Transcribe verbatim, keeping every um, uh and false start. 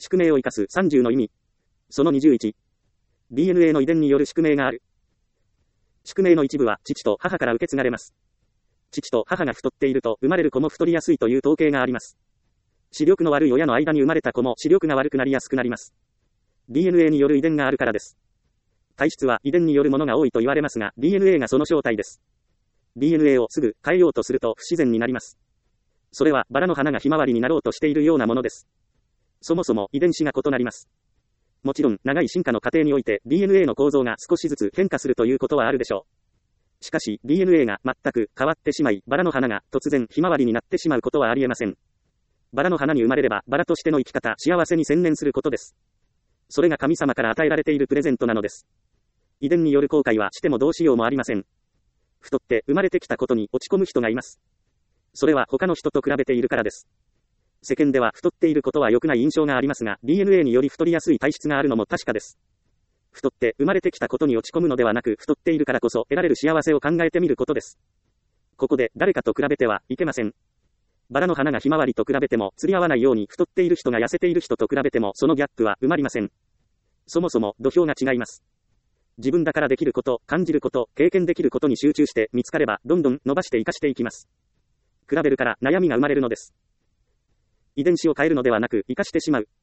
宿命を生かすさんじゅうの意味。そのにじゅういち。ディーエヌエー の遺伝による宿命がある。宿命の一部は父と母から受け継がれます。父と母が太っていると生まれる子も太りやすいという統計があります。視力の悪い親の間に生まれた子も視力が悪くなりやすくなります。ディーエヌエー による遺伝があるからです。体質は遺伝によるものが多いと言われますが、ディーエヌエー がその正体です。ディーエヌエー をすぐ変えようとすると不自然になります。それはバラの花がひまわりになろうとしているようなものです。そもそも遺伝子が異なります。もちろん、長い進化の過程において ディーエヌエー の構造が少しずつ変化するということはあるでしょう。しかし、ディーエヌエー が全く変わってしまい、バラの花が突然ひまわりになってしまうことはありえません。バラの花に生まれれば、バラとしての生き方、幸せに専念することです。それが神様から与えられているプレゼントなのです。遺伝による後悔はしてもどうしようもありません。太って生まれてきたことに落ち込む人がいます。それは他の人と比べているからです。世間では太っていることは良くない印象がありますが、ディーエヌエー により太りやすい体質があるのも確かです。太って生まれてきたことに落ち込むのではなく、太っているからこそ得られる幸せを考えてみることです。ここで誰かと比べてはいけません。バラの花がひまわりと比べても釣り合わないように、太っている人が痩せている人と比べてもそのギャップは埋まりません。そもそも土俵が違います。自分だからできること、感じること、経験できることに集中して見つかれば、どんどん伸ばして活かしていきます。比べるから悩みが生まれるのです。遺伝子を変えるのではなく、活かしてしまう。